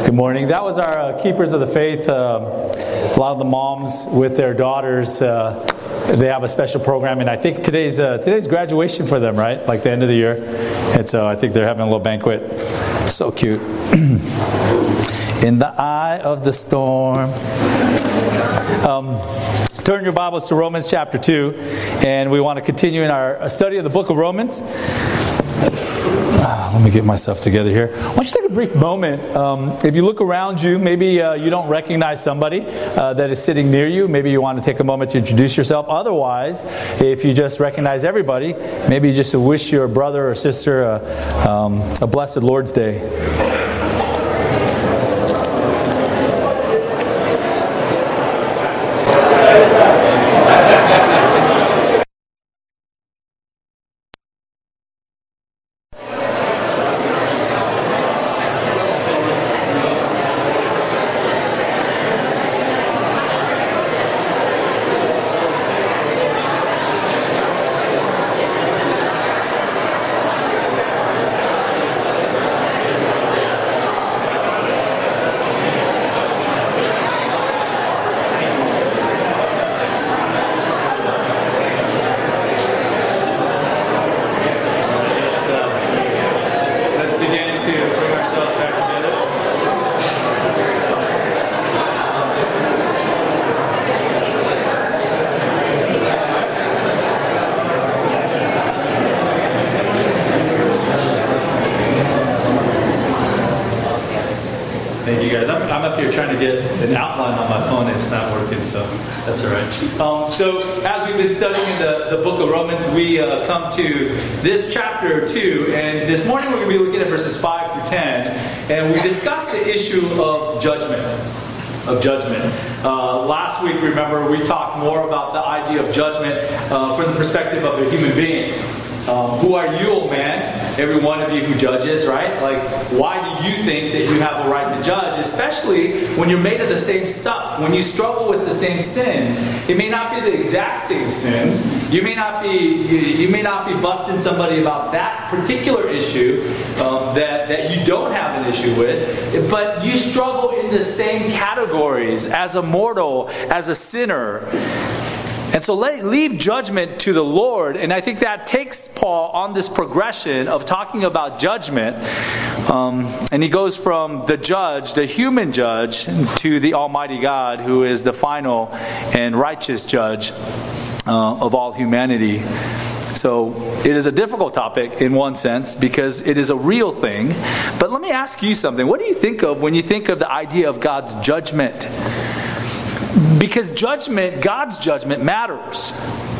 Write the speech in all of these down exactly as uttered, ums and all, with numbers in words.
Good morning. That was our uh, Keepers of the Faith. Uh, a lot of the moms with their daughters, uh, they have a special program, and I think today's uh, today's graduation for them, right? Like the end of the year, and so I think they're having a little banquet. So cute. In the eye of the storm. Um, turn your Bibles to Romans chapter two, and we want to continue in our study of the book of Romans. Uh, let me get myself together here. Why don't you take a brief moment? Um, if you look around you, maybe uh, you don't recognize somebody uh, that is sitting near you. Maybe you want to take a moment to introduce yourself. Otherwise, if you just recognize everybody, maybe you just wish your brother or sister uh, um, a blessed Lord's Day. So, as we've been studying the, the book of Romans, we uh, come to this chapter two, and this morning we're going to be looking at verses five through ten, and we discussed the issue of judgment. Of judgment. Uh, last week, remember, we talked more about the idea of judgment uh, from the perspective of a human being. Um, who are you, old man? Every one of you who judges, right? Like, why do you think that you have a right to judge? Especially when you're made of the same stuff. When you struggle with the same sins. It may not be the exact same sins. You may not be you, you may not be busting somebody about that particular issue um, that, that you don't have an issue with. But you struggle in the same categories as a mortal, as a sinner. And so let, leave judgment to the Lord. And I think that takes Paul on this progression of talking about judgment. Um, and he goes from the judge, the human judge, to the Almighty God, who is the final and righteous judge uh, of all humanity. So it is a difficult topic in one sense because it is a real thing. But let me ask you something. What do you think of when you think of the idea of God's judgment? Because judgment, God's judgment matters.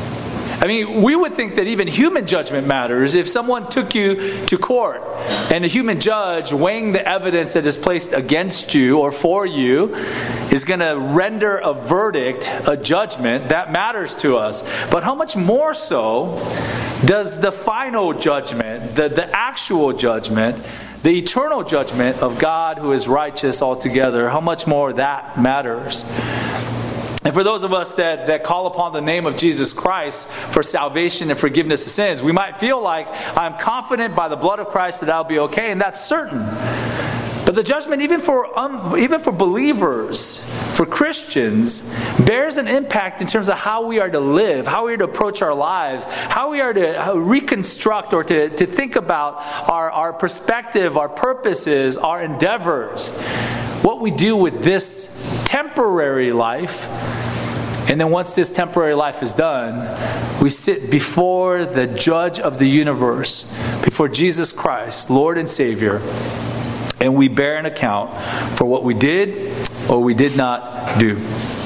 I mean, we would think that even human judgment matters. If someone took you to court and a human judge weighing the evidence that is placed against you or for you is going to render a verdict, a judgment, that matters to us. But how much more so does the final judgment, the, the actual judgment, the eternal judgment of God who is righteous altogether, how much more that matters? And for those of us that, that call upon the name of Jesus Christ for salvation and forgiveness of sins, we might feel like I'm confident by the blood of Christ that I'll be okay, and that's certain. But the judgment, even for um, even for believers, for Christians, bears an impact in terms of how we are to live, how we are to approach our lives, how we are to reconstruct or to, to think about our, our perspective, our purposes, our endeavors, what we do with this temporary life. And then once this temporary life is done, we sit before the judge of the universe, before Jesus Christ, Lord and Savior, and we bear an account for what we did or we did not do.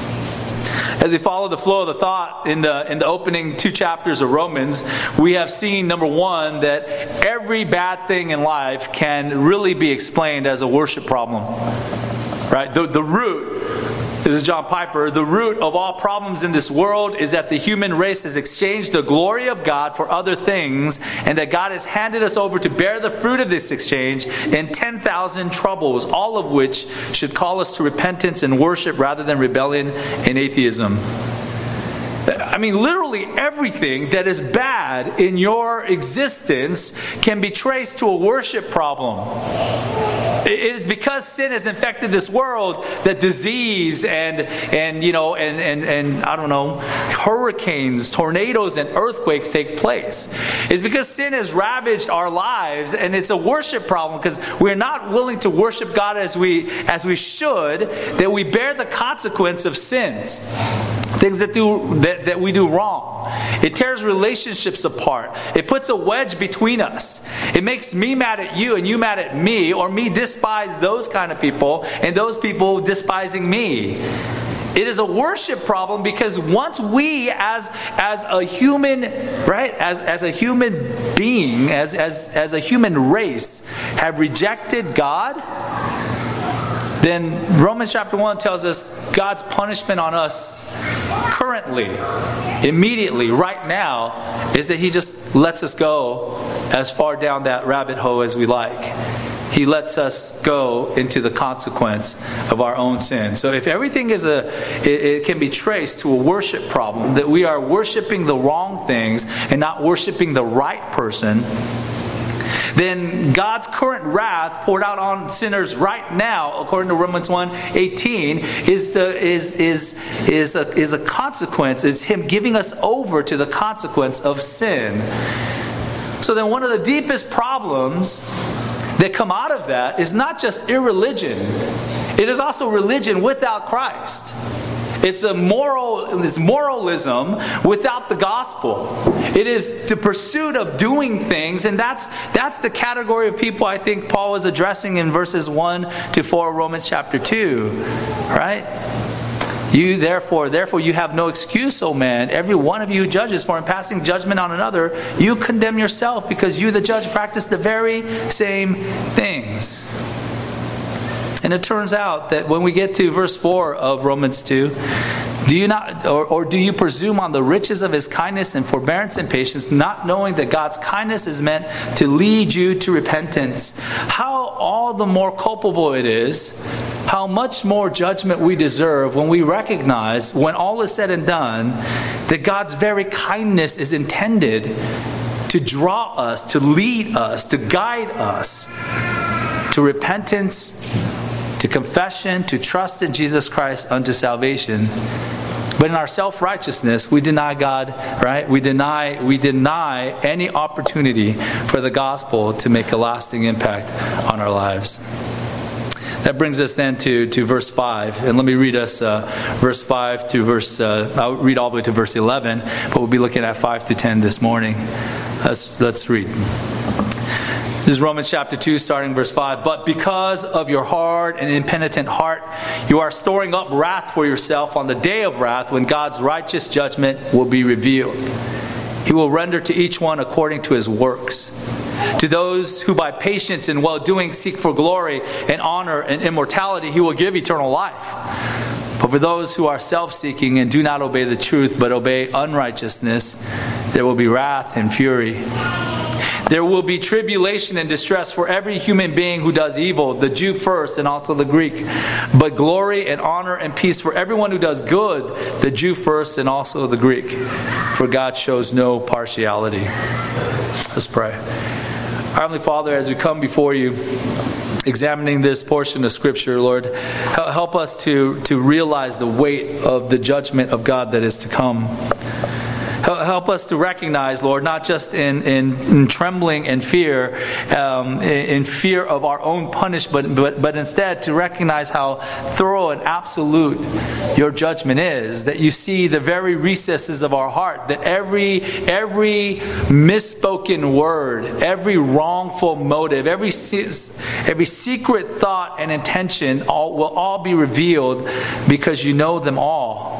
As we follow the flow of the thought in the in the opening two chapters of Romans, we have seen, number one, that every bad thing in life can really be explained as a worship problem. Right? The, the root, this is John Piper, the root of all problems in this world is that the human race has exchanged the glory of God for other things, and that God has handed us over to bear the fruit of this exchange in ten thousand troubles, all of which should call us to repentance and worship rather than rebellion and atheism. I mean, mean, literally everything that is bad in your existence can be traced to a worship problem. It is because sin has infected this world that disease and and you know and, and, and I don't know, hurricanes, tornadoes, and earthquakes take place. It's because sin has ravaged our lives, and it's a worship problem because we're not willing to worship God as we as we should, that we bear the consequence of sins. Things that do that, that we do wrong. It tears relationships apart. It puts a wedge between us. It makes me mad at you and you mad at me, or me despise those kind of people and those people despising me. It is a worship problem because once we as as a human, right, as, as a human being, as, as, as a human race, have rejected God, then Romans chapter one tells us God's punishment on us currently, immediately, right now, is that He just lets us go as far down that rabbit hole as we like. He lets us go into the consequence of our own sin. So if everything is a, it, it can be traced to a worship problem, that we are worshiping the wrong things and not worshiping the right person, then God's current wrath poured out on sinners right now, according to Romans one eighteen, is the is is is a is a consequence. Is Him giving us over to the consequence of sin. So then, one of the deepest problems that come out of that is not just irreligion; it is also religion without Christ. It's a moral, it's moralism without the gospel. It is the pursuit of doing things, and that's that's the category of people I think Paul was addressing in verses one to four of Romans chapter two. Right? You therefore, therefore you have no excuse, O man, every one of you who judges, for in passing judgment on another, you condemn yourself, because you, the judge, practice the very same things. And it turns out that when we get to verse four of Romans two, do you not, or, or do you presume on the riches of His kindness and forbearance and patience, not knowing that God's kindness is meant to lead you to repentance? How all the more culpable it is, how much more judgment we deserve when we recognize, when all is said and done, that God's very kindness is intended to draw us, to lead us, to guide us to repentance, to confession, to trust in Jesus Christ unto salvation. But in our self-righteousness, we deny God, right? We deny we deny any opportunity for the gospel to make a lasting impact on our lives. That brings us then to, to verse five. And let me read us uh, verse five to verse, uh, I'll read all the way to verse eleven, but we'll be looking at five to ten this morning. Let's, let's read. This is Romans chapter two, starting verse five. But because of your hard and impenitent heart, you are storing up wrath for yourself on the day of wrath, when God's righteous judgment will be revealed. He will render to each one according to his works. To those who by patience and well-doing seek for glory and honor and immortality, He will give eternal life. But for those who are self-seeking and do not obey the truth, but obey unrighteousness, there will be wrath and fury. There will be tribulation and distress for every human being who does evil, the Jew first and also the Greek. But glory and honor and peace for everyone who does good, the Jew first and also the Greek. For God shows no partiality. Let's pray. Our Heavenly Father, as we come before You, examining this portion of Scripture, Lord, help us to, to realize the weight of the judgment of God that is to come. Help us to recognize, Lord, not just in, in, in trembling and fear, um, in, in fear of our own punishment, but, but instead to recognize how thorough and absolute Your judgment is. That You see the very recesses of our heart. That every every misspoken word, every wrongful motive, every every secret thought and intention all, will all be revealed, because You know them all.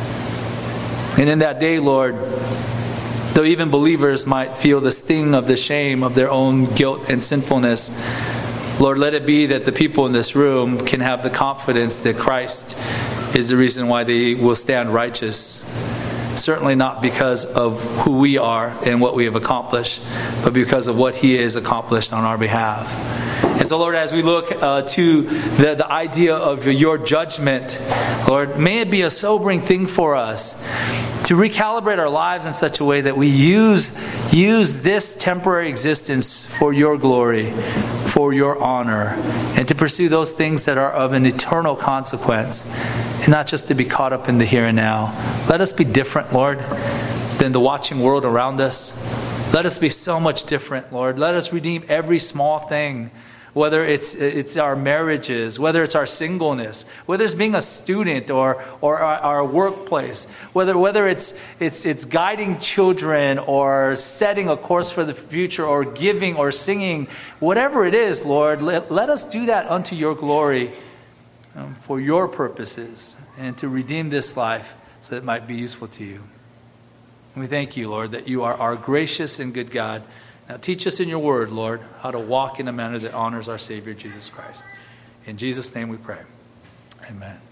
And in that day, Lord, though even believers might feel the sting of the shame of their own guilt and sinfulness, Lord, let it be that the people in this room can have the confidence that Christ is the reason why they will stand righteous. Certainly not because of who we are and what we have accomplished, but because of what He has accomplished on our behalf. And so, Lord, as we look uh, to the, the idea of Your judgment, Lord, may it be a sobering thing for us to recalibrate our lives in such a way that we use, use this temporary existence for your glory, for your honor, and to pursue those things that are of an eternal consequence, and not just to be caught up in the here and now. Let us be different, Lord, than the watching world around us. Let us be so much different, Lord. Let us redeem every small thing, whether it's it's our marriages, whether it's our singleness, whether it's being a student or or our, our workplace, whether whether it's it's it's guiding children or setting a course for the future or giving or singing, whatever it is, Lord, let, let us do that unto your glory, um, for your purposes, and to redeem this life so that it might be useful to you. And we thank you, Lord, that you are our gracious and good God. Now teach us in your word, Lord, how to walk in a manner that honors our Savior, Jesus Christ. In Jesus' name we pray. Amen.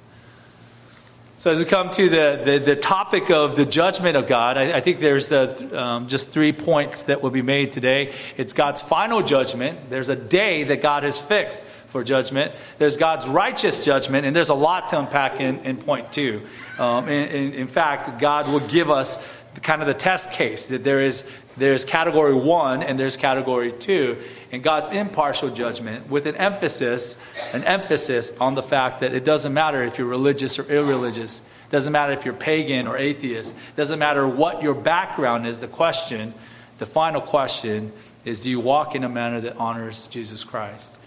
So as we come to the, the, the topic of the judgment of God, I, I think there's a, um, just three points that will be made today. It's God's final judgment. There's a day that God has fixed for judgment. There's God's righteous judgment, and there's a lot to unpack in, in point two. Um, in, in, in fact, God will give us kind of the test case that there is there's category one and there's category two, and God's impartial judgment with an emphasis an emphasis on the fact that it doesn't matter if you're religious or irreligious, it doesn't matter if you're pagan or atheist, it doesn't matter what your background is. The question, the final question is, do you walk in a manner that honors Jesus Christ?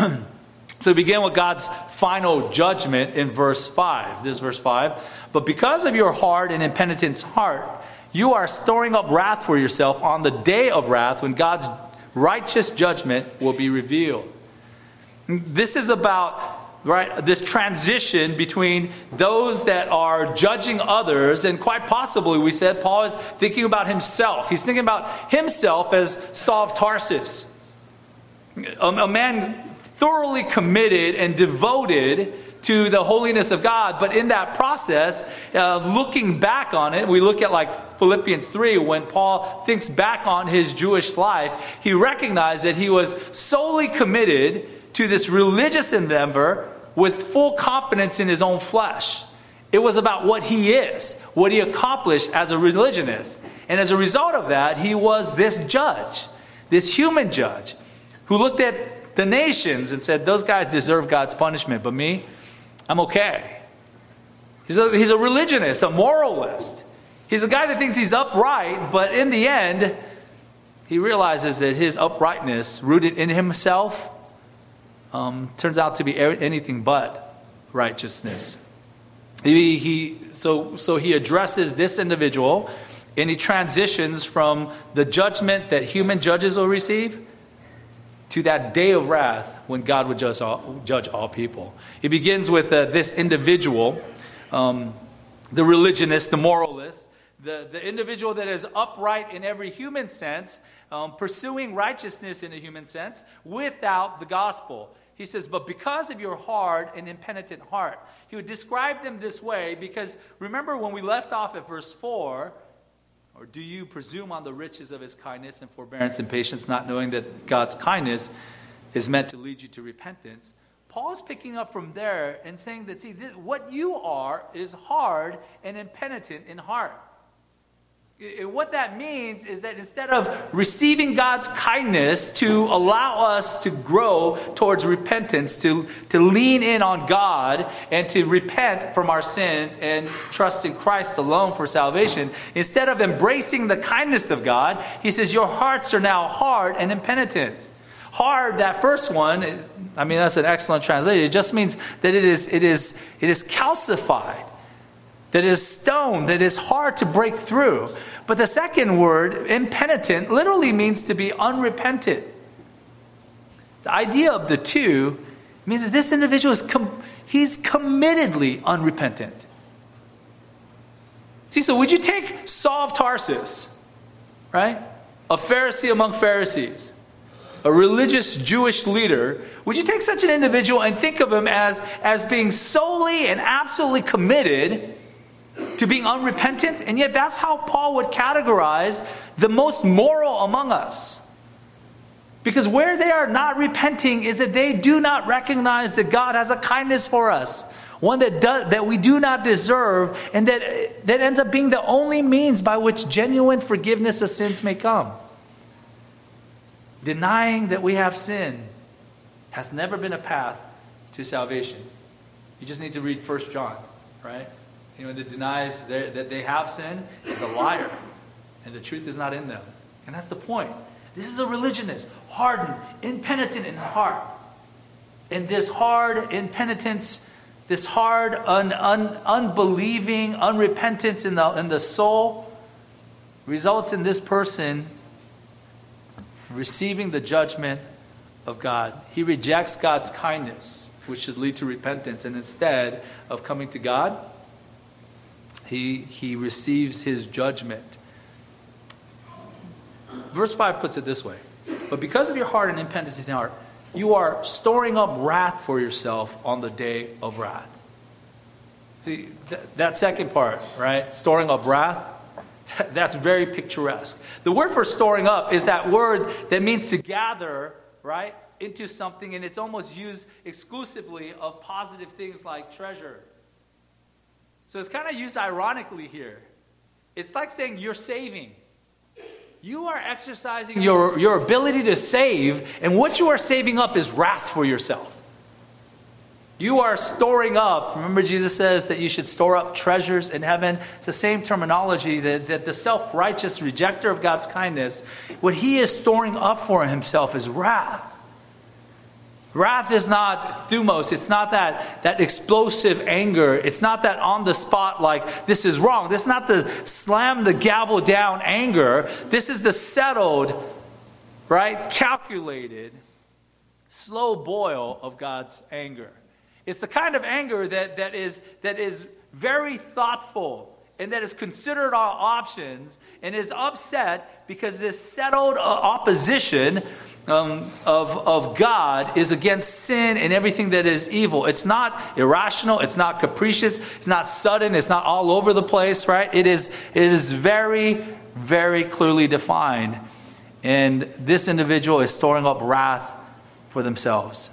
So we begin with God's final judgment in verse five. This is verse five. But because of your hard and impenitent heart, you are storing up wrath for yourself on the day of wrath when God's righteous judgment will be revealed. This is about, right, this transition between those that are judging others, and quite possibly, we said, Paul is thinking about himself. He's thinking about himself as Saul of Tarsus, a, a man thoroughly committed and devoted to the holiness of God. But in that process, uh, looking back on it, we look at like Philippians three, when Paul thinks back on his Jewish life, he recognized that he was solely committed to this religious endeavor with full confidence in his own flesh. It was about what he is, what he accomplished as a religionist. And as a result of that, he was this judge, this human judge, who looked at the nations and said, those guys deserve God's punishment, but me, I'm okay. He's a, he's a religionist, a moralist. He's a guy that thinks he's upright, but in the end, he realizes that his uprightness, rooted in himself, um, turns out to be anything but righteousness. He, he so so he addresses this individual, and he transitions from the judgment that human judges will receive to that day of wrath when God would judge all, judge all people. He begins with uh, this individual, um, the religionist, the moralist, the, the individual that is upright in every human sense, um, pursuing righteousness in a human sense without the gospel. He says, but because of your hard and impenitent heart. He would describe them this way because remember when we left off at verse four, or do you presume on the riches of his kindness and forbearance and patience, not knowing that God's kindness is meant to lead you to repentance? Paul is picking up from there and saying that, see, this, what you are is hard and impenitent in heart. It, what that means is that instead of receiving God's kindness to allow us to grow towards repentance, to, to lean in on God and to repent from our sins and trust in Christ alone for salvation, instead of embracing the kindness of God, he says your hearts are now hard and impenitent. Hard, that first one, I mean, that's an excellent translation. It just means that it is, it is, it is calcified, that it is stone, that is hard to break through. But the second word, impenitent, literally means to be unrepentant. The idea of the two means that this individual is com- he's committedly unrepentant. See, so would you take Saul of Tarsus, right? A Pharisee among Pharisees, a religious Jewish leader, would you take such an individual and think of him as, as being solely and absolutely committed to being unrepentant? And yet that's how Paul would categorize the most moral among us. Because where they are not repenting is that they do not recognize that God has a kindness for us. one that does, that we do not deserve, and that, that ends up being the only means by which genuine forgiveness of sins may come. Denying that we have sin has never been a path to salvation. You just need to read First John, right? Anyone that denies that they have sin is a liar, and the truth is not in them. And that's the point. This is a religionist, hardened, impenitent in heart. And this hard impenitence, this hard un, un, unbelieving, unrepentance in the, in the soul results in this person receiving the judgment of God. He rejects God's kindness, which should lead to repentance. And instead of coming to God, he, he receives his judgment. Verse five puts it this way. But because of your hard and impenitent heart, you are storing up wrath for yourself on the day of wrath. See, th- that second part, right? Storing up wrath, that's very picturesque. The word for storing up is that word that means to gather, right, into something, and it's almost used exclusively of positive things like treasure. So it's kind of used ironically here. It's like saying you're saving. You are exercising your, your ability to save, and what you are saving up is wrath for yourself. You are storing up. Remember, Jesus says that you should store up treasures in heaven. It's the same terminology that, that the self-righteous rejecter of God's kindness, what he is storing up for himself is wrath. Wrath is not thumos. It's not that, that explosive anger. It's not that on the spot, like, this is wrong. This is not the slam the gavel down anger. This is the settled, right, calculated, slow boil of God's anger. It's the kind of anger that, that is that is very thoughtful and that has considered all options and is upset because this settled uh, opposition Um, of, of God is against sin and everything that is evil. It's not irrational. It's not capricious. It's not sudden. It's not all over the place, right? It is, it is very, very clearly defined. And this individual is storing up wrath for themselves.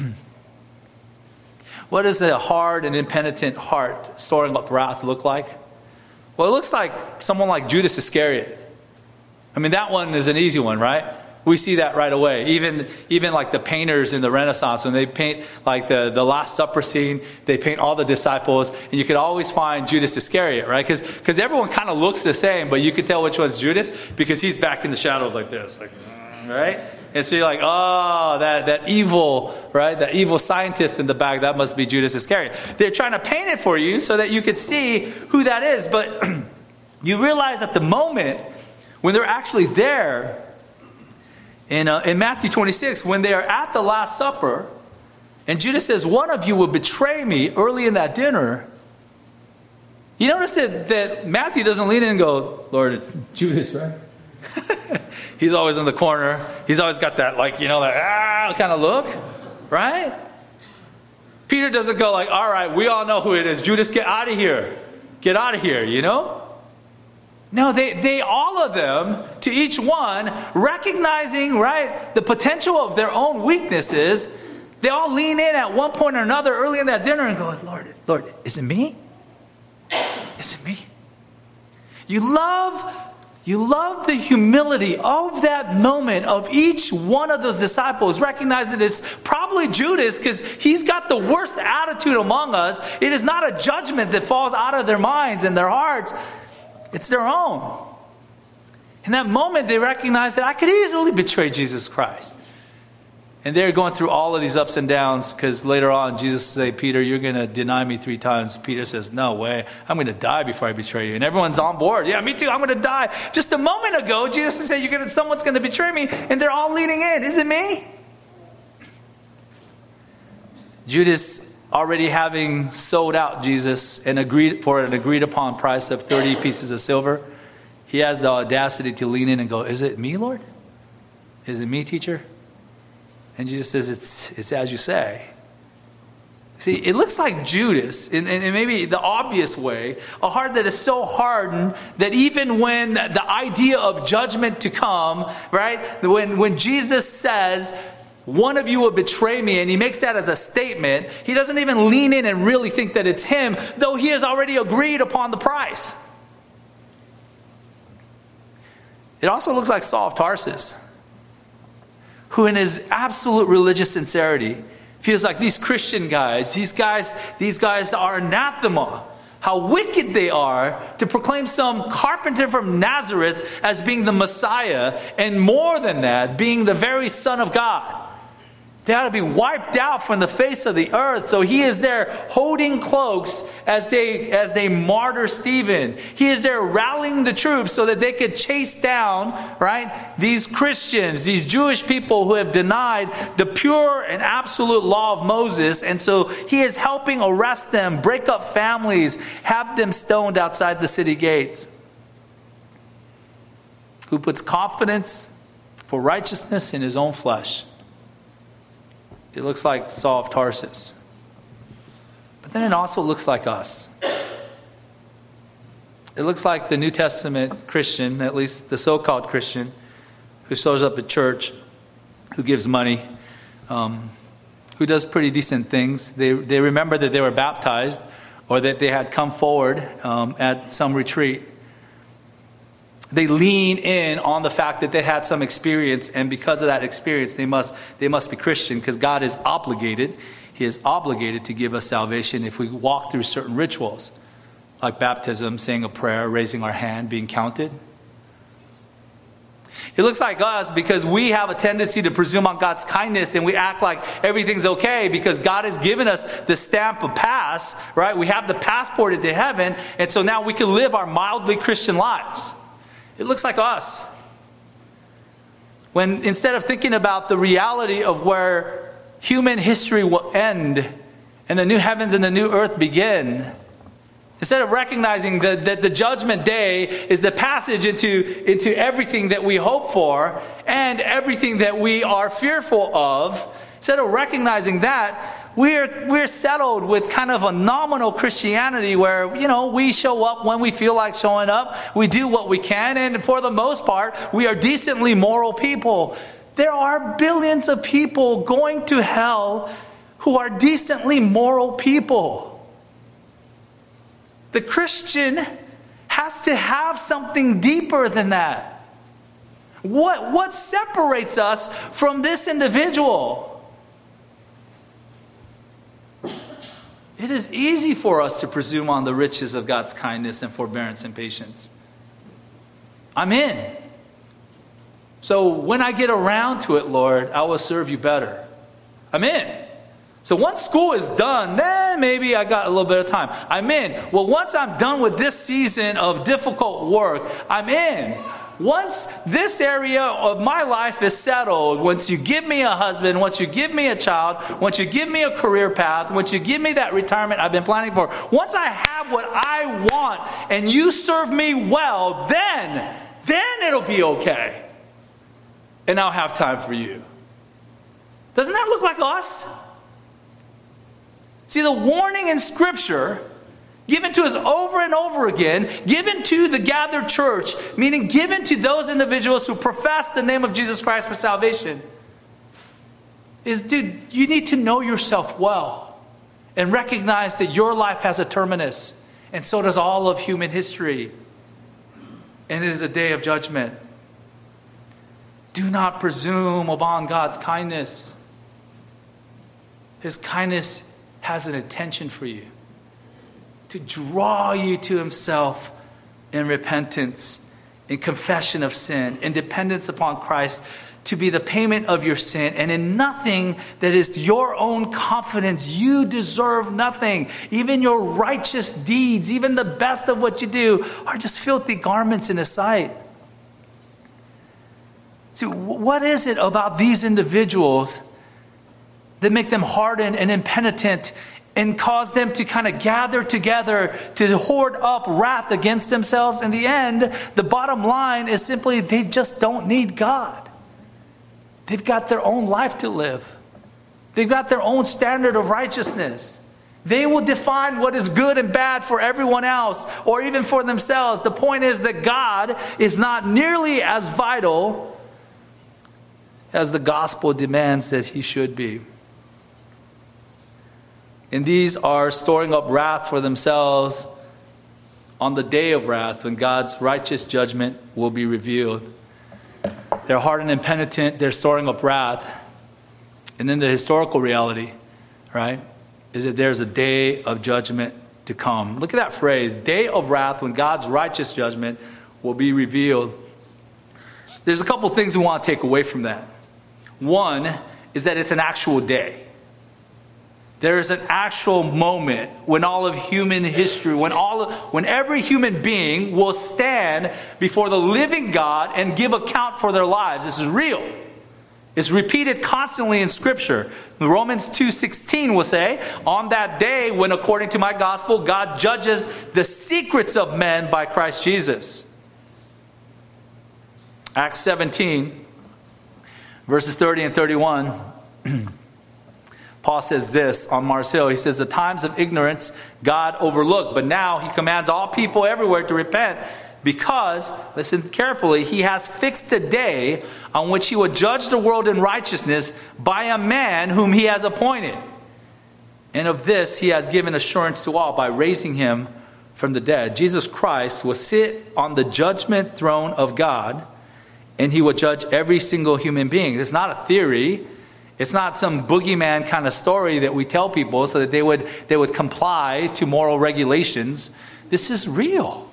What does a hard and impenitent heart storing up wrath look like? Well, it looks like someone like Judas Iscariot. I mean, that one is an easy one, right? We see that right away. Even even like the painters in the Renaissance, when they paint like the, the Last Supper scene, they paint all the disciples, and you could always find Judas Iscariot, right? Because because everyone kind of looks the same, but you could tell which one's Judas because he's back in the shadows like this, like right? And so you're like, oh, that, that evil, right? That evil scientist in the back, that must be Judas Iscariot. They're trying to paint it for you so that you could see who that is, but you realize at the moment when they're actually there. In, uh, in Matthew twenty-six, when they are at the Last Supper, and Judas says, one of you will betray me early in that dinner, you notice that, that Matthew doesn't lean in and go, Lord, it's Judas, right? He's always in the corner. He's always got that, like, you know, that ah kind of look, right? Peter doesn't go like, all right, we all know who it is. Judas, get out of here. Get out of here, you know? No, they, they, all of them, to each one, recognizing, right, the potential of their own weaknesses, they all lean in at one point or another early in that dinner and go, Lord, Lord, is it me? Is it me? You love, you love the humility of that moment of each one of those disciples, recognizing it's probably Judas because he's got the worst attitude among us. It is not a judgment that falls out of their minds and their hearts. It's their own. In that moment, they recognize that I could easily betray Jesus Christ. And they're going through all of these ups and downs because later on, Jesus says, Peter, you're going to deny me three times. Peter says, no way. I'm going to die before I betray you. And everyone's on board. Yeah, me too. I'm going to die. Just a moment ago, Jesus said, you're going to, someone's going to betray me. And they're all leaning in. Is it me? Judas, already having sold out Jesus and agreed for an agreed upon price of thirty pieces of silver, he has the audacity to lean in and go, is it me, Lord? Is it me, teacher? And Jesus says, it's it's as you say. See, it looks like Judas, in, in maybe the obvious way, a heart that is so hardened that even when the idea of judgment to come, right, when, when Jesus says, one of you will betray me, and he makes that as a statement. He doesn't even lean in and really think that it's him, though he has already agreed upon the price. It also looks like Saul of Tarsus, who in his absolute religious sincerity feels like these Christian guys, these guys, these guys are anathema. How wicked they are to proclaim some carpenter from Nazareth as being the Messiah, and more than that, being the very Son of God. They ought to be wiped out from the face of the earth. So he is there holding cloaks as they as they martyr Stephen. He is there rallying the troops so that they could chase down, right, these Christians, these Jewish people who have denied the pure and absolute law of Moses. And so he is helping arrest them, break up families, have them stoned outside the city gates. Who puts confidence for righteousness in his own flesh. It looks like Saul of Tarsus. But then it also looks like us. It looks like the New Testament Christian, at least the so-called Christian, who shows up at church, who gives money, um, who does pretty decent things. They, they remember that they were baptized or that they had come forward um, at some retreat. They lean in on the fact that they had some experience, and because of that experience, they must they must be Christian, because God is obligated. He is obligated to give us salvation if we walk through certain rituals, like baptism, saying a prayer, raising our hand, being counted. It looks like us because we have a tendency to presume on God's kindness, and we act like everything's okay because God has given us the stamp of pass, right? We have the passport into heaven, and so now we can live our mildly Christian lives. It looks like us. When instead of thinking about the reality of where human history will end and the new heavens and the new earth begin, instead of recognizing that, that the judgment day is the passage into, into everything that we hope for and everything that we are fearful of, instead of recognizing that, We're we're settled with kind of a nominal Christianity where, you know, we show up when we feel like showing up. We do what we can, and for the most part, we are decently moral people. There are billions of people going to hell who are decently moral people. The Christian has to have something deeper than that. What, what separates us from this individual? It is easy for us to presume on the riches of God's kindness and forbearance and patience. I'm in. So when I get around to it, Lord, I will serve you better. I'm in. So once school is done, then maybe I got a little bit of time. I'm in. Well, once I'm done with this season of difficult work, I'm in. Once this area of my life is settled, once you give me a husband, once you give me a child, once you give me a career path, once you give me that retirement I've been planning for, once I have what I want and you serve me well, then, then it'll be okay. And I'll have time for you. Doesn't that look like us? See, the warning in Scripture, given to us over and over again, given to the gathered church, meaning given to those individuals who profess the name of Jesus Christ for salvation, is, dude, you need to know yourself well and recognize that your life has a terminus, and so does all of human history. And it is a day of judgment. Do not presume upon God's kindness. His kindness has an intention for you, to draw you to himself in repentance, in confession of sin, in dependence upon Christ, to be the payment of your sin, and in nothing that is your own confidence. You deserve nothing. Even your righteous deeds, even the best of what you do, are just filthy garments in his sight. See, what is it about these individuals that make them hardened and impenitent and cause them to kind of gather together to hoard up wrath against themselves? In the end, the bottom line is simply they just don't need God. They've got their own life to live. They've got their own standard of righteousness. They will define what is good and bad for everyone else, or even for themselves. The point is that God is not nearly as vital as the gospel demands that he should be. And these are storing up wrath for themselves on the day of wrath when God's righteous judgment will be revealed. They're hardened and impenitent. They're storing up wrath. And then the historical reality, right, is that there's a day of judgment to come. Look at that phrase, day of wrath when God's righteous judgment will be revealed. There's a couple things we want to take away from that. One is that it's an actual day. There is an actual moment when all of human history, when all of, when every human being will stand before the living God and give account for their lives. This is real. It's repeated constantly in Scripture. Romans two sixteen will say, on that day when, according to my gospel, God judges the secrets of men by Christ Jesus. Acts seventeen, verses thirty and thirty-one. Paul says this on Mars Hill. He says, the times of ignorance God overlooked, but now he commands all people everywhere to repent because, listen carefully, he has fixed a day on which he will judge the world in righteousness by a man whom he has appointed. And of this he has given assurance to all by raising him from the dead. Jesus Christ will sit on the judgment throne of God, and he will judge every single human being. It's not a theory. It's not some boogeyman kind of story that we tell people so that they would, they would comply to moral regulations. This is real.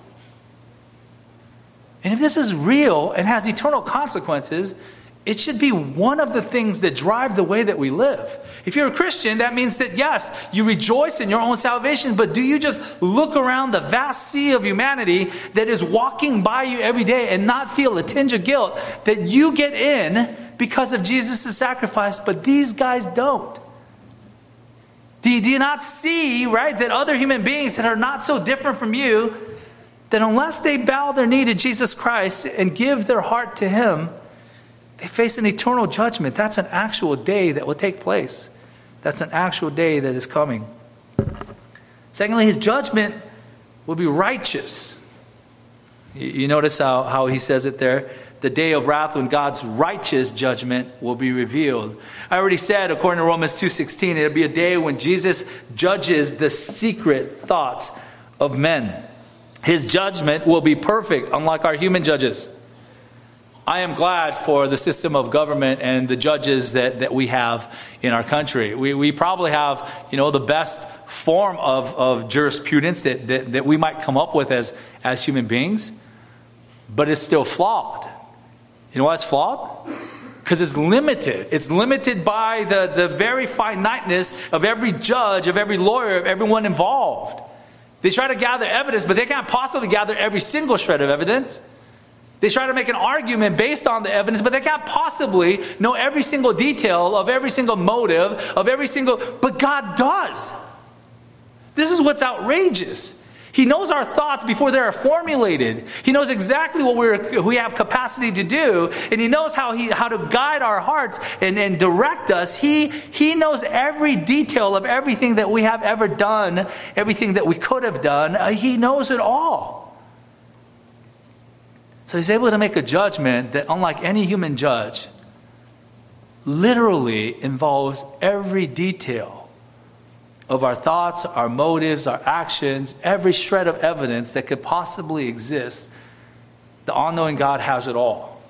And if this is real and has eternal consequences, it should be one of the things that drive the way that we live. If you're a Christian, that means that, yes, you rejoice in your own salvation, but do you just look around the vast sea of humanity that is walking by you every day and not feel a tinge of guilt that you get in because of Jesus' sacrifice, but these guys don't? Do you, do you not see, right, that other human beings that are not so different from you, that unless they bow their knee to Jesus Christ and give their heart to him, they face an eternal judgment? That's an actual day that will take place. That's an actual day that is coming. Secondly, his judgment will be righteous. You, you notice how, how he says it there? The day of wrath when God's righteous judgment will be revealed. I already said, according to Romans two sixteen, it'll be a day when Jesus judges the secret thoughts of men. His judgment will be perfect, unlike our human judges. I am glad for the system of government and the judges that, that we have in our country. We, we probably have, you know, the best form of, of jurisprudence that, that, that we might come up with as, as human beings, but it's still flawed. You know why it's flawed? Because it's limited. It's limited by the, the very finiteness of every judge, of every lawyer, of everyone involved. They try to gather evidence, but they can't possibly gather every single shred of evidence. They try to make an argument based on the evidence, but they can't possibly know every single detail of every single motive, of every single... But God does. This is what's outrageous. He knows our thoughts before they are formulated. He knows exactly what we're, we have capacity to do, and he knows how, he, how to guide our hearts and, and direct us. He, he knows every detail of everything that we have ever done, everything that we could have done. Uh, he knows it all. So he's able to make a judgment that, unlike any human judge, literally involves every detail of our thoughts, our motives, our actions, every shred of evidence that could possibly exist. The all-knowing God has it all.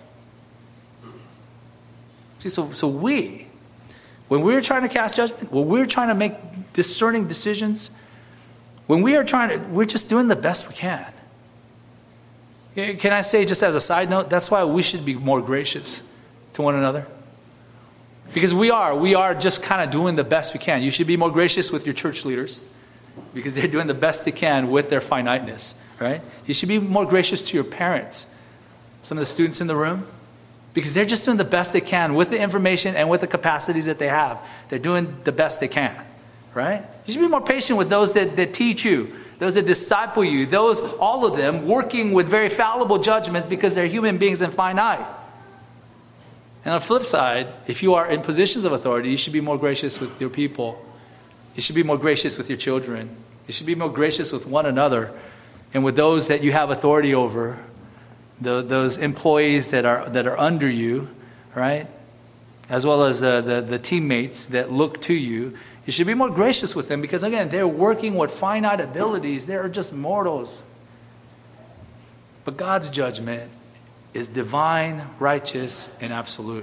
See, so, so we, when we're trying to cast judgment, when we're trying to make discerning decisions, when we are trying to, we're just doing the best we can. Can I say, just as a side note, that's why we should be more gracious to one another. Because we are. We are just kind of doing the best we can. You should be more gracious with your church leaders because they're doing the best they can with their finiteness, right? You should be more gracious to your parents, some of the students in the room, because they're just doing the best they can with the information and with the capacities that they have. They're doing the best they can, right? You should be more patient with those that, that teach you, those that disciple you, those, all of them, working with very fallible judgments because they're human beings and finite. And on the flip side, if you are in positions of authority, you should be more gracious with your people. You should be more gracious with your children. You should be more gracious with one another and with those that you have authority over, the, those employees that are, that are under you, right? as well as uh, the, the teammates that look to you, you should be more gracious with them because, again, they're working with finite abilities. They're just mortals. But God's judgment is divine, righteous, and absolute.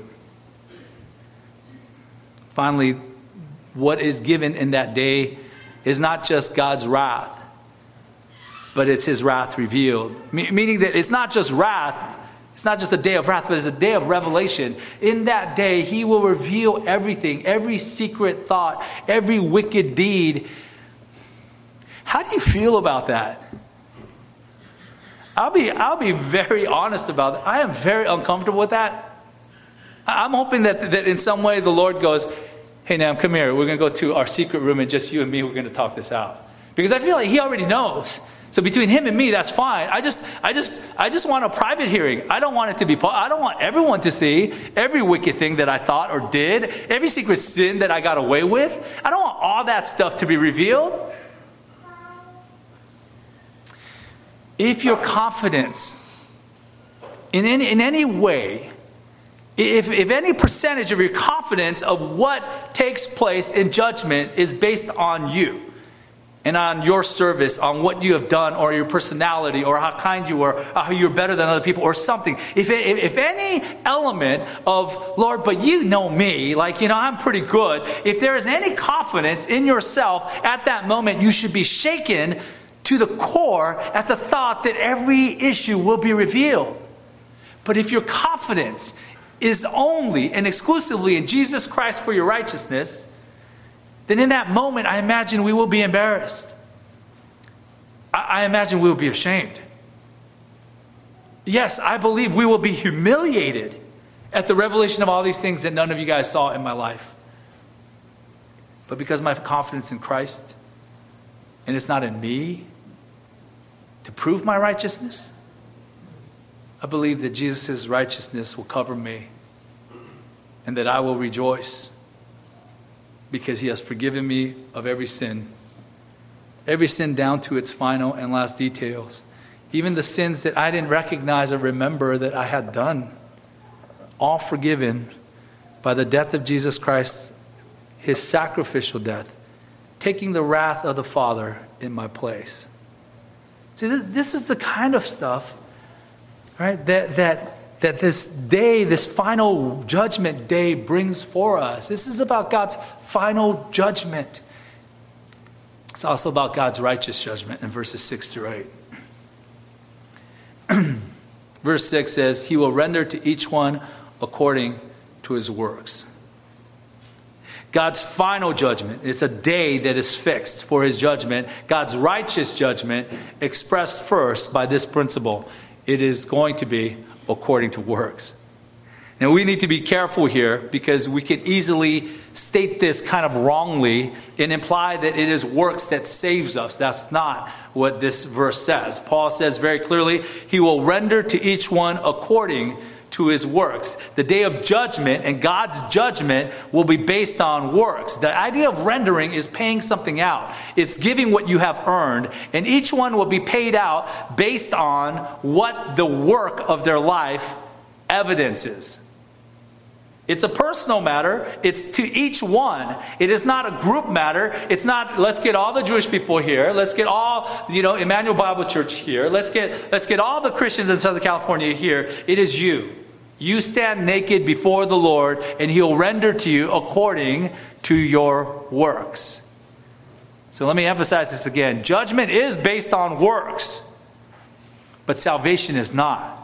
Finally, what is given in that day is not just God's wrath, but it's his wrath revealed. Me- meaning that it's not just wrath, it's not just a day of wrath, but it's a day of revelation. In that day, he will reveal everything, every secret thought, every wicked deed. How do you feel about that? I'll be, I'll be very honest about it. I am very uncomfortable with that. I'm hoping that, that in some way the Lord goes, hey, Nam, come here. We're going to go to our secret room and just you and me, we're going to talk this out. Because I feel like he already knows. So between him and me, that's fine. I just, I just, I just want a private hearing. I don't want it to be, I don't want everyone to see every wicked thing that I thought or did, every secret sin that I got away with. I don't want all that stuff to be revealed. If your confidence in any, in any way, if, if any percentage of your confidence of what takes place in judgment is based on you and on your service, on what you have done or your personality or how kind you are, or how you're better than other people or something. If, if, if any element of, Lord, but you know me, like, you know, I'm pretty good. If there is any confidence in yourself at that moment, you should be shaken to the core at the thought that every issue will be revealed. But if your confidence is only and exclusively in Jesus Christ for your righteousness, then in that moment, I imagine we will be embarrassed. I, I imagine we will be ashamed. Yes, I believe we will be humiliated at the revelation of all these things that none of you guys saw in my life. But because my confidence in Christ, and it's not in me to prove my righteousness, I believe that Jesus' righteousness will cover me and that I will rejoice because he has forgiven me of every sin. Every sin down to its final and last details. Even the sins that I didn't recognize or remember that I had done. All forgiven by the death of Jesus Christ, his sacrificial death, taking the wrath of the Father in my place. See, this is the kind of stuff, right, that that that this day, this final judgment day brings for us. This is about God's final judgment. It's also about God's righteous judgment in verses six through eight. Verse six says, he will render to each one according to his works. God's final judgment is a day that is fixed for his judgment. God's righteous judgment expressed first by this principle. It is going to be according to works. Now we need to be careful here because we can easily state this kind of wrongly and imply that it is works that saves us. That's not what this verse says. Paul says very clearly, he will render to each one according to his works. The day of judgment and God's judgment will be based on works. The idea of rendering is paying something out. It's giving what you have earned, and each one will be paid out based on what the work of their life evidences. It's a personal matter. It's to each one. It is not a group matter. It's not, let's get all the Jewish people here. Let's get all, you know, Emmanuel Bible Church here. Let's get, let's get all the Christians in Southern California here. It is you. You stand naked before the Lord, and he'll render to you according to your works. So let me emphasize this again. Judgment is based on works, but salvation is not.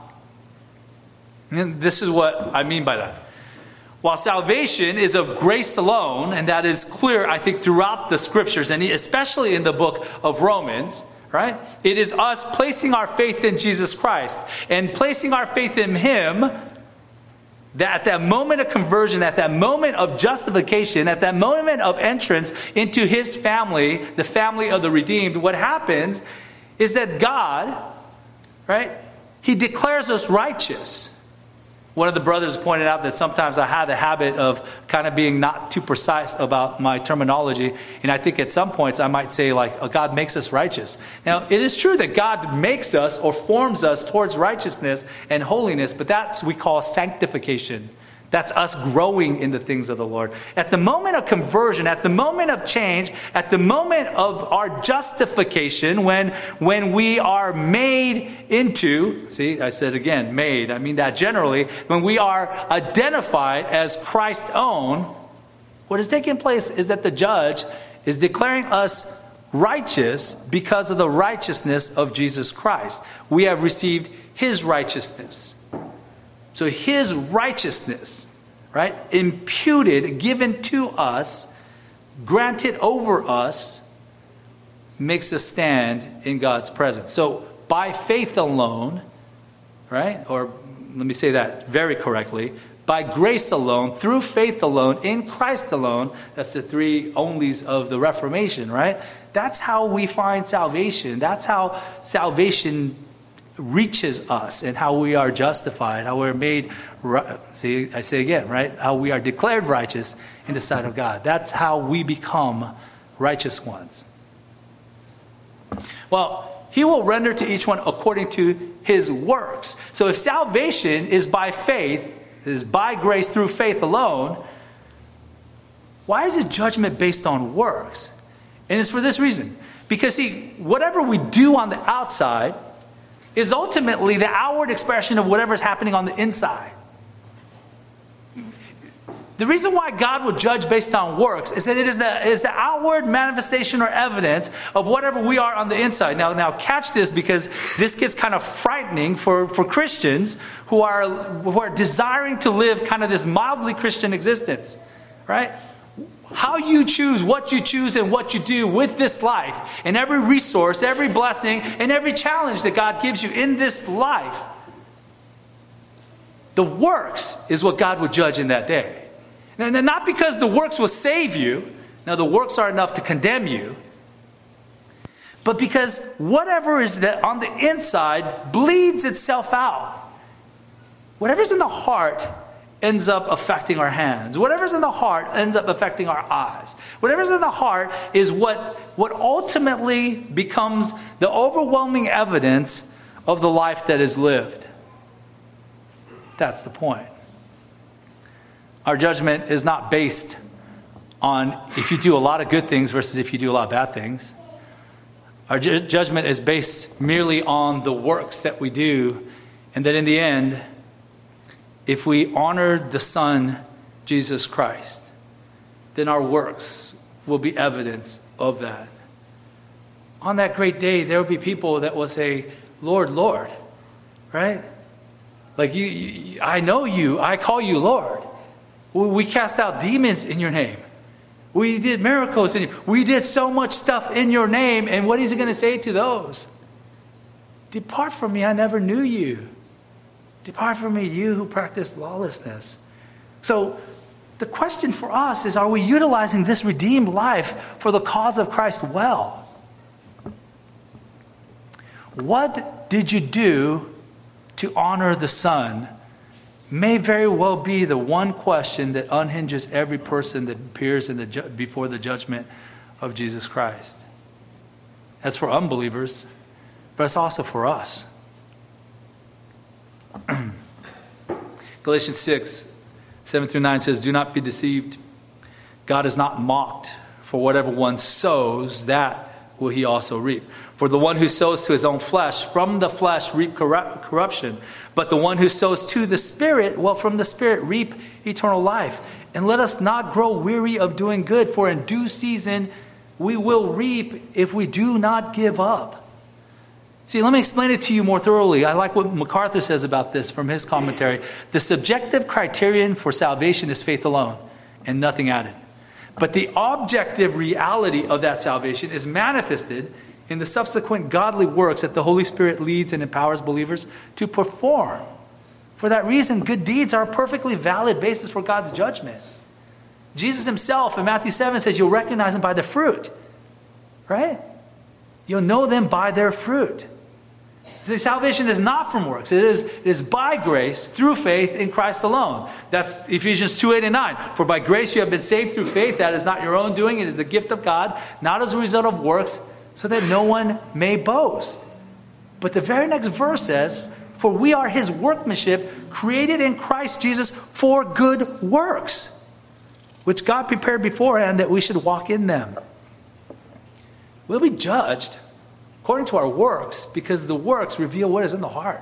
And this is what I mean by that. While salvation is of grace alone, and that is clear, I think, throughout the scriptures, and especially in the book of Romans, right? It is us placing our faith in Jesus Christ and placing our faith in him that at that moment of conversion, at that moment of justification, at that moment of entrance into his family, the family of the redeemed, what happens is that God, right, he declares us righteous. One of the brothers pointed out that sometimes I had the habit of kind of being not too precise about my terminology. And I think at some points I might say like, oh, God makes us righteous. Now, it is true that God makes us or forms us towards righteousness and holiness, but that's we call sanctification. That's us growing in the things of the Lord. At the moment of conversion, at the moment of change, at the moment of our justification, when, when we are made into, see, I said again, made, I mean that generally, when we are identified as Christ's own, what is taking place is that the judge is declaring us righteous because of the righteousness of Jesus Christ. We have received his righteousness. So his righteousness, right, imputed, given to us, granted over us, makes us stand in God's presence. So by faith alone, right, or let me say that very correctly, by grace alone, through faith alone, in Christ alone, that's the three onlys of the Reformation, right? That's how we find salvation. That's how salvation reaches us and how we are justified, how we're made, see, I say again, right? How we are declared righteous in the sight of God. That's how we become righteous ones. Well, he will render to each one according to his works. So if salvation is by faith, is by grace through faith alone, why is his judgment based on works? And it's for this reason. Because see, whatever we do on the outside is ultimately the outward expression of whatever is happening on the inside. The reason why God will judge based on works is that it is the, is the outward manifestation or evidence of whatever we are on the inside. Now, now catch this, because this gets kind of frightening for, for Christians who are, who are desiring to live kind of this mildly Christian existence, right? How you choose, what you choose, and what you do with this life, and every resource, every blessing, and every challenge that God gives you in this life, the works is what God would judge in that day. And not because the works will save you, now the works are enough to condemn you, but because whatever is that on the inside bleeds itself out. Whatever's in the heart ends up affecting our hands. Whatever's in the heart ends up affecting our eyes. Whatever's in the heart is what, what ultimately becomes the overwhelming evidence of the life that is lived. That's the point. Our judgment is not based on if you do a lot of good things versus if you do a lot of bad things. Our ju- judgment is based merely on the works that we do, and that in the end, if we honor the Son, Jesus Christ, then our works will be evidence of that. On that great day, there will be people that will say, Lord, Lord, right? Like, you, you I know you, I call you Lord. We cast out demons in your name. We did miracles in you. We did so much stuff in your name. And what is he going to say to those? Depart from me, I never knew you. Depart from me, you who practice lawlessness. So the question for us is, are we utilizing this redeemed life for the cause of Christ well? What did you do to honor the Son? May very well be the one question that unhinges every person that appears in the ju- before the judgment of Jesus Christ. That's for unbelievers, but it's also for us. Galatians six, seven through nine says, do not be deceived. God is not mocked, for whatever one sows, that will he also reap. For the one who sows to his own flesh, from the flesh reap corrupt, corruption. But the one who sows to the Spirit, well, from the Spirit reap eternal life. And let us not grow weary of doing good, for in due season we will reap if we do not give up. See, let me explain it to you more thoroughly. I like what MacArthur says about this from his commentary. The subjective criterion for salvation is faith alone and nothing added. But the objective reality of that salvation is manifested in the subsequent godly works that the Holy Spirit leads and empowers believers to perform. For that reason, good deeds are a perfectly valid basis for God's judgment. Jesus himself in Matthew seven says you'll recognize them by the fruit. Right? You'll know them by their fruit. See, salvation is not from works. It is, it is by grace through faith in Christ alone. That's Ephesians two, eight and nine. For by grace you have been saved through faith. That is not your own doing. It is the gift of God, not as a result of works, so that no one may boast. But the very next verse says, For we are his workmanship, created in Christ Jesus for good works, which God prepared beforehand that we should walk in them. We'll be judged according to our works, because the works reveal what is in the heart.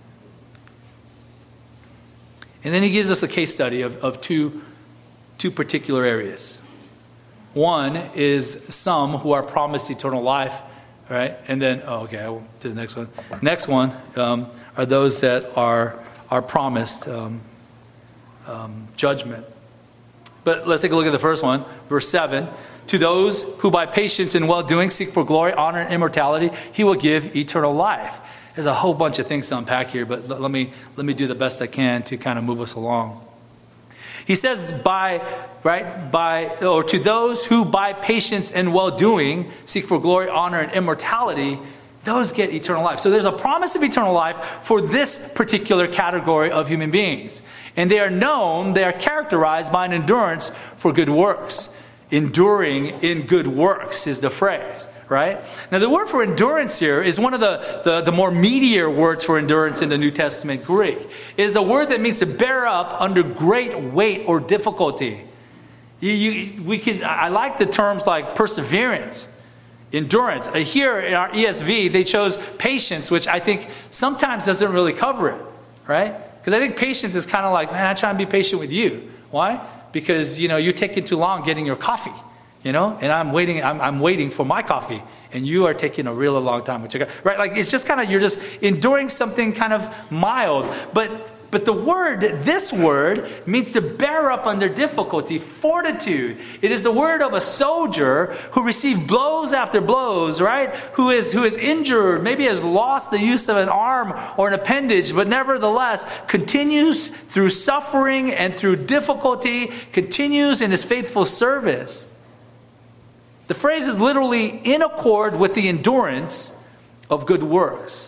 And then he gives us a case study of, of two, two particular areas. One is some who are promised eternal life, right? And then, oh, okay, I will do the next one. Next one um, are those that are, are promised um, um, judgment. But let's take a look at the first one, verse seven. To those who by patience and well-doing seek for glory, honor, and immortality, he will give eternal life. There's a whole bunch of things to unpack here, but let me let me do the best I can to kind of move us along. He says, by, right, by, or to those who by patience and well-doing seek for glory, honor, and immortality, those get eternal life. So there's a promise of eternal life for this particular category of human beings. And they are known, they are characterized by an endurance for good works. Enduring in good works is the phrase, right? Now the word for endurance here is one of the, the, the more meatier words for endurance in the New Testament Greek. It is a word that means to bear up under great weight or difficulty. You, you, we can, I like the terms like perseverance, endurance. Here in our E S V, they chose patience, which I think sometimes doesn't really cover it, right? Because I think patience is kind of like, man, I try and be patient with you. Why? Because, you know, you're taking too long getting your coffee, you know, and I'm waiting, I'm, I'm waiting for my coffee, and you are taking a really long time with your coffee, right? Like, it's just kind of, you're just enduring something kind of mild. But, but the word, this word, means to bear up under difficulty, fortitude. It is the word of a soldier who received blows after blows, right? Who is, who is injured, maybe has lost the use of an arm or an appendage, but nevertheless continues through suffering and through difficulty, continues in his faithful service. The phrase is literally in accord with the endurance of good works.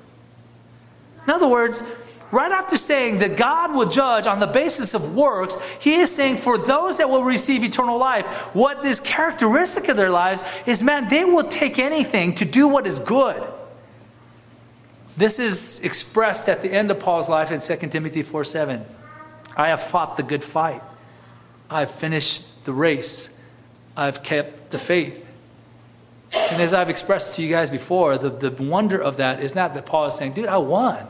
In other words, right after saying that God will judge on the basis of works, he is saying for those that will receive eternal life, what is characteristic of their lives is, man, they will take anything to do what is good. This is expressed at the end of Paul's life in Second Timothy four seven. I have fought the good fight. I have finished the race. I've kept the faith. And as I've expressed to you guys before, the, the wonder of that is not that Paul is saying, dude, I won.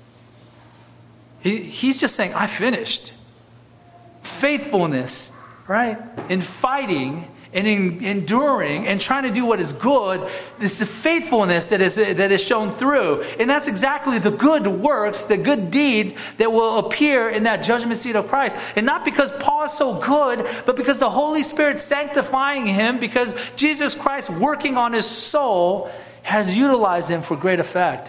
He, he's just saying, I finished. Faithfulness, right? In fighting and in enduring and trying to do what is good, it's the faithfulness that is, that is shown through. And that's exactly the good works, the good deeds that will appear in that judgment seat of Christ. And not because Paul is so good, but because the Holy Spirit sanctifying him, because Jesus Christ working on his soul has utilized him for great effect.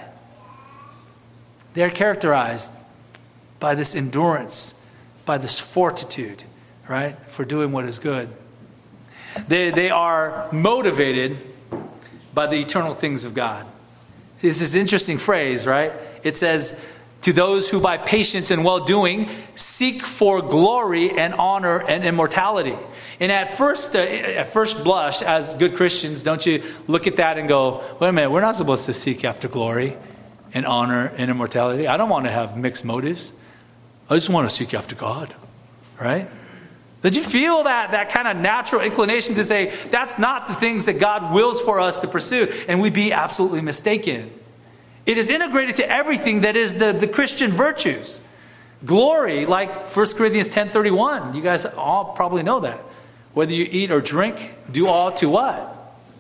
They're characterized by this endurance, by this fortitude, right, for doing what is good. They, they are motivated by the eternal things of God. This is an interesting phrase, right? It says, to those who by patience and well-doing seek for glory and honor and immortality. And at first, uh, at first blush, as good Christians, don't you look at that and go, wait a minute, we're not supposed to seek after glory and honor and immortality. I don't want to have mixed motives. I just want to seek after God, right? Did you feel that, that kind of natural inclination to say, that's not the things that God wills for us to pursue? And we'd be absolutely mistaken. It is integrated to everything that is the, the Christian virtues. Glory, like First Corinthians ten thirty-one. You guys all probably know that. Whether you eat or drink, do all to what?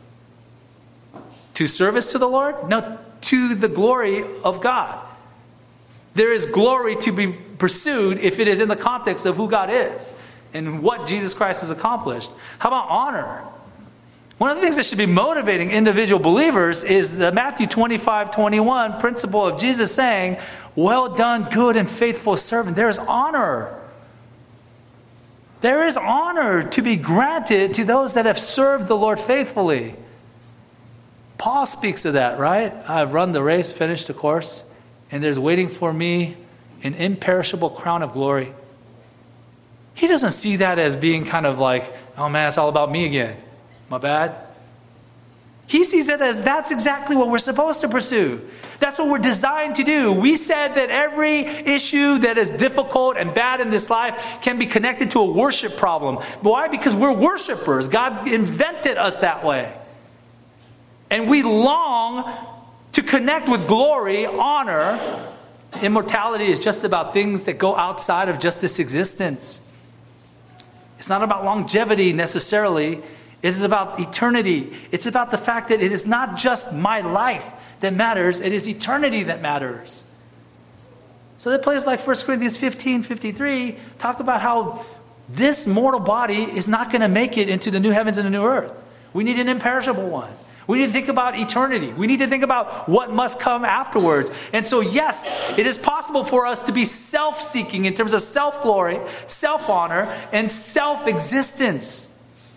To service to the Lord? No, to the glory of God. There is glory to be pursued if it is in the context of who God is and what Jesus Christ has accomplished. How about honor? One of the things that should be motivating individual believers is the Matthew twenty-five twenty-one principle of Jesus saying, well done, good and faithful servant. There is honor. There is honor to be granted to those that have served the Lord faithfully. Paul speaks of that, right? I've run the race, finished the course, and there's waiting for me an imperishable crown of glory. He doesn't see that as being kind of like, oh man, it's all about me again. My bad. He sees it as that's exactly what we're supposed to pursue. That's what we're designed to do. We said that every issue that is difficult and bad in this life can be connected to a worship problem. Why? Because we're worshipers. God invented us that way. And we long to connect with glory, honor. Immortality is just about things that go outside of just this existence. It's not about longevity necessarily. It is about eternity. It's about the fact that it is not just my life that matters. It is eternity that matters. So that plays like First Corinthians fifteen fifty-three talk about how this mortal body is not going to make it into the new heavens and the new earth. We need an imperishable one. We need to think about eternity. We need to think about what must come afterwards. And so, yes, it is possible for us to be self-seeking in terms of self-glory, self-honor, and self-existence.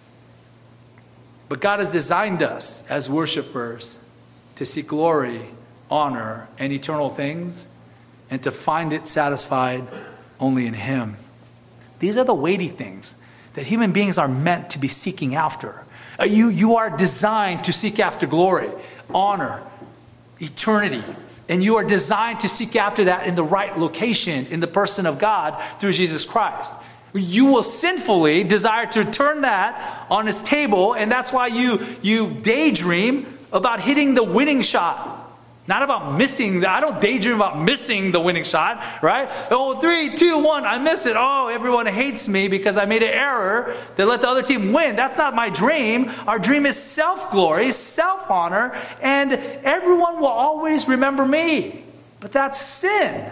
But God has designed us as worshipers to seek glory, honor, and eternal things, and to find it satisfied only in Him. These are the weighty things that human beings are meant to be seeking after. You, you are designed to seek after glory, honor, eternity. And you are designed to seek after that in the right location, in the person of God through Jesus Christ. You will sinfully desire to turn that on His table, and that's why you, you daydream about hitting the winning shot. Not about missing. I don't daydream about missing the winning shot, right? Oh, three, two, one, I miss it. Oh, everyone hates me because I made an error that let the other team win. That's not my dream. Our dream is self-glory, self-honor, and everyone will always remember me. But that's sin.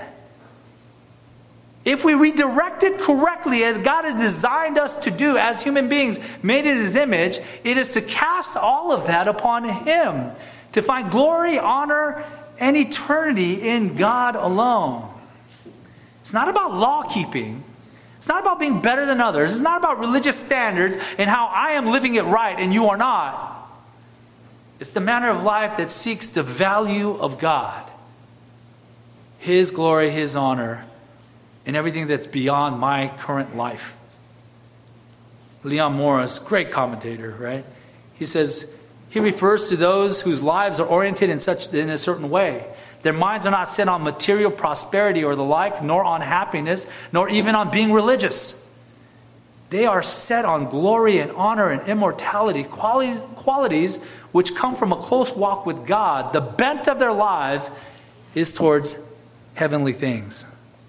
If we redirect it correctly, as God has designed us to do as human beings, made in His image, it is to cast all of that upon Him. To find glory, honor, and eternity in God alone. It's not about law keeping. It's not about being better than others. It's not about religious standards and how I am living it right and you are not. It's the manner of life that seeks the value of God. His glory, His honor, and everything that's beyond my current life. Leon Morris, great commentator, right? He says, he refers to those whose lives are oriented in such in a certain way. Their minds are not set on material prosperity or the like, nor on happiness, nor even on being religious. They are set on glory and honor and immortality, qualities, qualities which come from a close walk with God. The bent of their lives is towards heavenly things.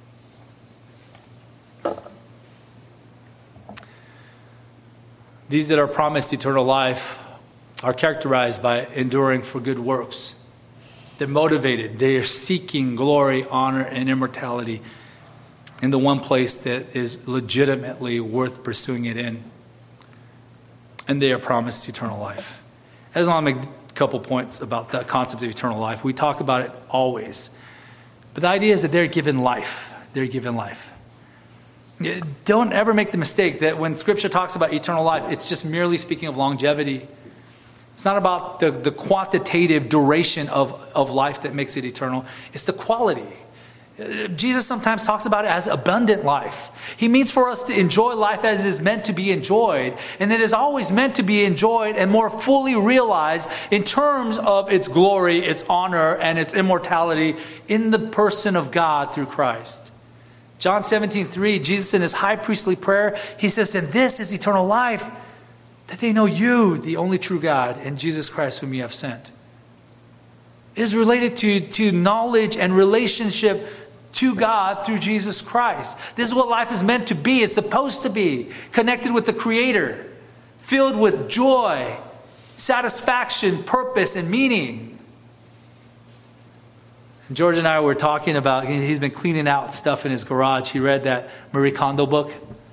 These that are promised eternal life are characterized by enduring for good works. They're motivated. They are seeking glory, honor, and immortality in the one place that is legitimately worth pursuing it in. And they are promised eternal life. I just want to make a couple points about the concept of eternal life. We talk about it always. But the idea is that they're given life. They're given life. Don't ever make the mistake that when Scripture talks about eternal life, it's just merely speaking of longevity. It's not about the, the quantitative duration of, of life that makes it eternal. It's the quality. Jesus sometimes talks about it as abundant life. He means for us to enjoy life as it is meant to be enjoyed. And it is always meant to be enjoyed and more fully realized in terms of its glory, its honor, and its immortality in the person of God through Christ. John seventeen three, Jesus in His high priestly prayer, He says, and this is eternal life, that they know you, the only true God, and Jesus Christ whom you have sent. It is related to, to knowledge and relationship to God through Jesus Christ. This is what life is meant to be. It's supposed to be connected with the Creator, filled with joy, satisfaction, purpose, and meaning. And George and I were talking about, he's been cleaning out stuff in his garage. He read that Marie Kondo book.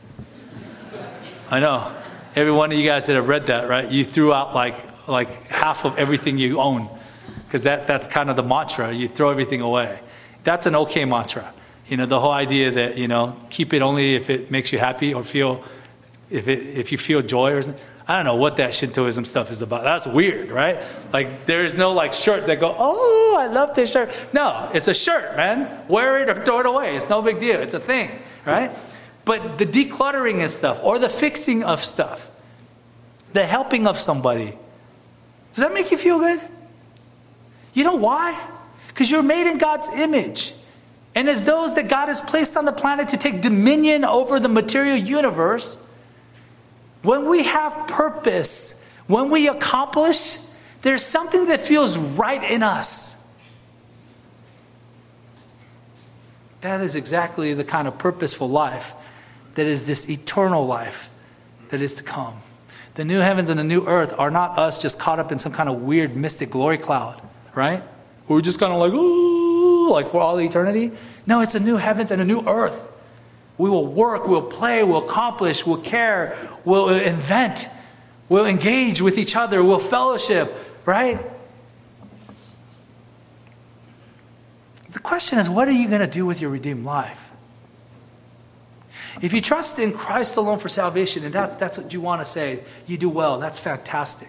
I know. Every one of you guys that have read that, right? You threw out like like half of everything you own. Because that, that's kind of the mantra. You throw everything away. That's an okay mantra. You know, the whole idea that, you know, keep it only if it makes you happy or feel, if it if you feel joy or something. I don't know what that Shintoism stuff is about. That's weird, right? Like, there is no like shirt that go, oh, I love this shirt. No, it's a shirt, man. Wear it or throw it away. It's no big deal. It's a thing, right? But the decluttering of stuff or the fixing of stuff, the helping of somebody, Does that make you feel good? You know why? Because you're made in God's image. And as those that God has placed on the planet to take dominion over the material universe, when we have purpose, when we accomplish, there's something that feels right in us. That is exactly the kind of purposeful life that is this eternal life that is to come. The new heavens and the new earth are not us just caught up in some kind of weird mystic glory cloud, right? We're just kind of like, ooh, like for all eternity. No, it's a new heavens and a new earth. We will work, we'll play, we'll accomplish, we'll care, we'll invent, we'll engage with each other, we'll fellowship, right? The question is, what are you going to do with your redeemed life? If you trust in Christ alone for salvation, and that's, that's what you want to say, you do well, that's fantastic.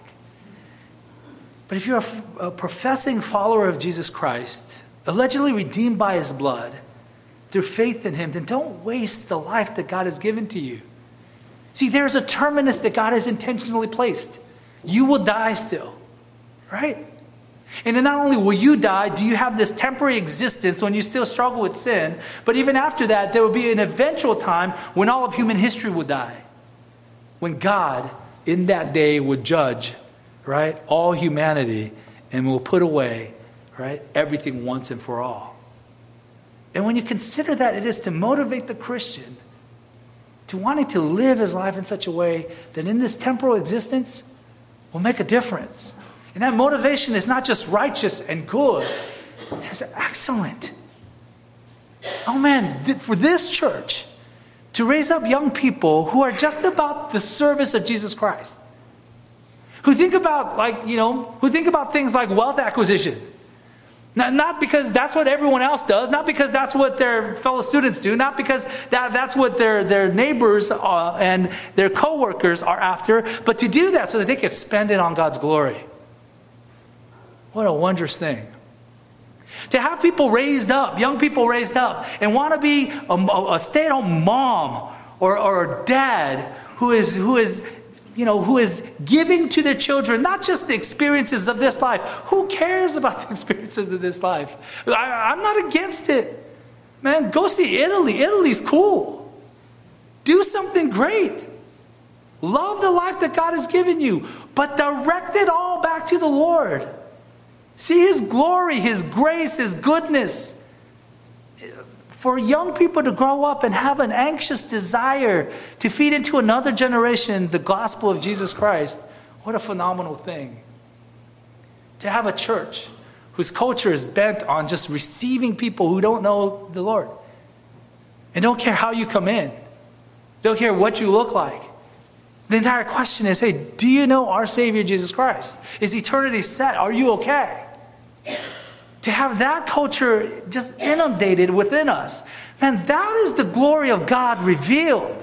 But if you're a, a professing follower of Jesus Christ, allegedly redeemed by his blood, through faith in him, then don't waste the life that God has given to you. See, there's a terminus that God has intentionally placed. You will die still, right? And then not only will you die, do you have this temporary existence when you still struggle with sin, but even after that, there will be an eventual time when all of human history will die. When God, in that day, would judge, right, all humanity and will put away, right, everything once and for all. And when you consider that, it is to motivate the Christian to wanting to live his life in such a way that in this temporal existence will make a difference. And that motivation is not just righteous and good, it's excellent. Oh man, th- for this church to raise up young people who are just about the service of Jesus Christ, who think about like, you know, who think about things like wealth acquisition. Not, not because that's what everyone else does, not because that's what their fellow students do, not because that, that's what their, their neighbors uh, and their co-workers are after, but to do that so that they can spend it on God's glory. What a wondrous thing. To have people raised up, young people raised up, and want to be a, a stay-at-home mom or, or a dad who is who is you know who is giving to their children not just the experiences of this life. Who cares about the experiences of this life? I, I'm not against it. Man, go see Italy. Italy's cool. Do something great. Love the life that God has given you, but direct it all back to the Lord. See his glory, his grace, his goodness. For young people to grow up and have an anxious desire to feed into another generation the gospel of Jesus Christ, what a phenomenal thing. To have a church whose culture is bent on just receiving people who don't know the Lord. And don't care how you come in. Don't care what you look like. The entire question is, hey, do you know our Savior Jesus Christ? Is eternity set? Are you okay? To have that culture just inundated within us, man, that is the glory of God revealed.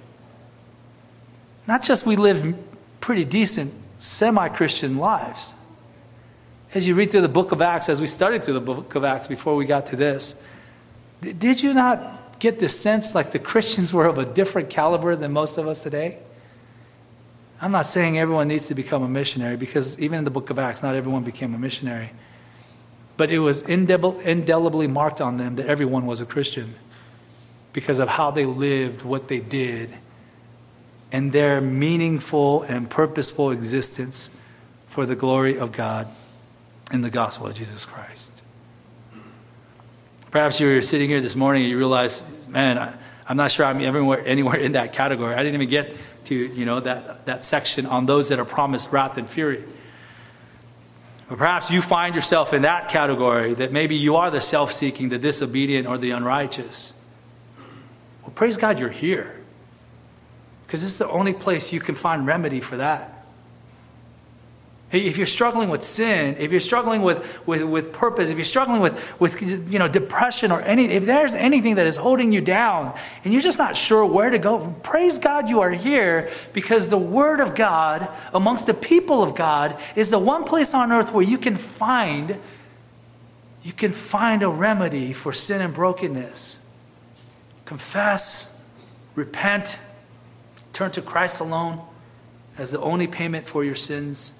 Not just we live pretty decent, semi-Christian lives. As you read through the book of Acts, as we studied through the book of Acts before we got to this, did you not get the sense like the Christians were of a different caliber than most of us today? I'm not saying everyone needs to become a missionary, because even in the book of Acts, not everyone became a missionary. But it was indel- indelibly marked on them that everyone was a Christian because of how they lived, what they did, and their meaningful and purposeful existence for the glory of God in the gospel of Jesus Christ. Perhaps you're sitting here this morning and you realize, man, I, I'm not sure I'm everywhere, anywhere in that category. I didn't even get to, you know, that, that section on those that are promised wrath and fury. But perhaps you find yourself in that category, that maybe you are the self-seeking, the disobedient, or the unrighteous. Well, praise God you're here. Because this is the only place you can find remedy for that. Hey, if you're struggling with sin, if you're struggling with, with, with purpose, if you're struggling with, with you know, depression or any, if there's anything that is holding you down and you're just not sure where to go, praise God you are here, because the Word of God amongst the people of God is the one place on earth where you can find, you can find a remedy for sin and brokenness. Confess, repent, turn to Christ alone as the only payment for your sins,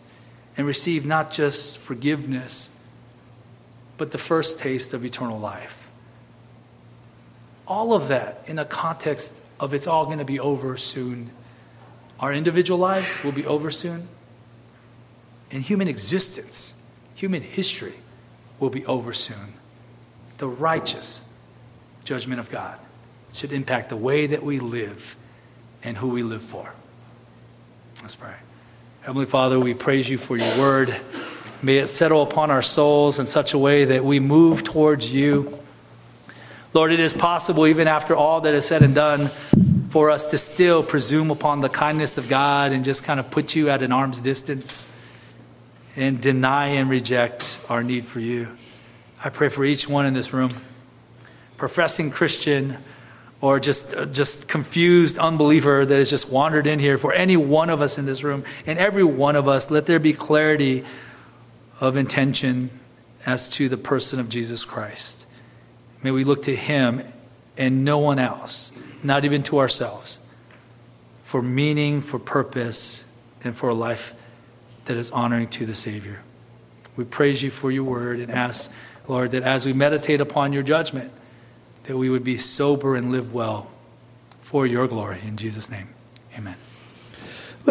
and receive not just forgiveness, but the first taste of eternal life. All of that in a context of it's all going to be over soon. Our individual lives will be over soon. And human existence, human history will be over soon. The righteous judgment of God should impact the way that we live and who we live for. Let's pray. Heavenly Father, we praise you for your word. May it settle upon our souls in such a way that we move towards you. Lord, it is possible, even after all that is said and done, for us to still presume upon the kindness of God and just kind of put you at an arm's distance and deny and reject our need for you. I pray for each one in this room, professing Christian or just, uh, just confused unbeliever that has just wandered in here. For any one of us in this room and every one of us, let there be clarity of intention as to the person of Jesus Christ. May we look to him and no one else, not even to ourselves, for meaning, for purpose, and for a life that is honoring to the Savior. We praise you for your word and ask, Lord, that as we meditate upon your judgment, that we would be sober and live well for your glory. In Jesus' name, amen.